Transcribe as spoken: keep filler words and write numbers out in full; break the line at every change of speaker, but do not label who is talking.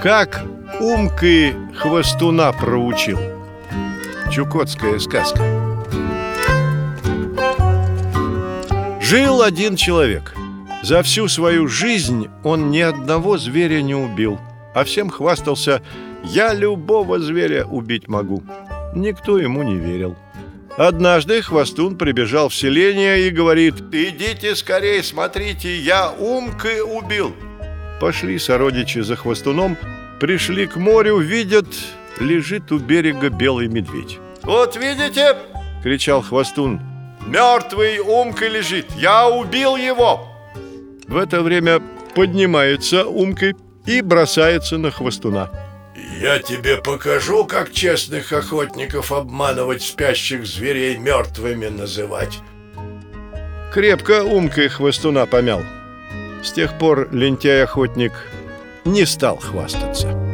Как Умкой хвостуна проучил. Чукотская сказка. Жил один человек. За всю свою жизнь он ни одного зверя не убил, а всем хвастался: «Я любого зверя убить могу». Никто ему не верил. Однажды хвостун прибежал в селение и говорит: «Идите скорее, смотрите, я Умкой убил». Пошли сородичи за хвостуном, пришли к морю, видят, лежит у берега белый медведь. «Вот видите, — кричал хвостун, — мертвый Умкой лежит, я убил его». В это время поднимается Умкой и бросается на хвостуна.
«Я тебе покажу, как честных охотников обманывать, спящих зверей мертвыми называть».
Крепко Умкой хвостуна помял. С тех пор лентяй-охотник не стал хвастаться.